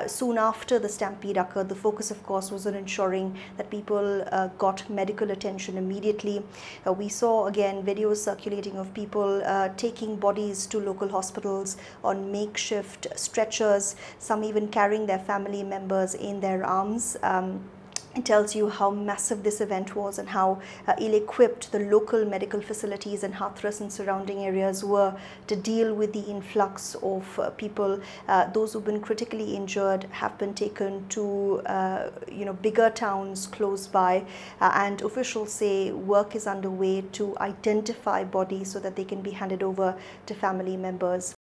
Soon after the stampede occurred, the focus, of course, was on ensuring that people got medical attention immediately. We saw again videos circulating of people taking bodies to local hospitals on makeshift stretchers, some even carrying their family members in their arms. It tells you how massive this event was and how ill-equipped the local medical facilities in Hathras and surrounding areas were to deal with the influx of people. Those who've been critically injured have been taken to bigger towns close by, and officials say work is underway to identify bodies so that they can be handed over to family members.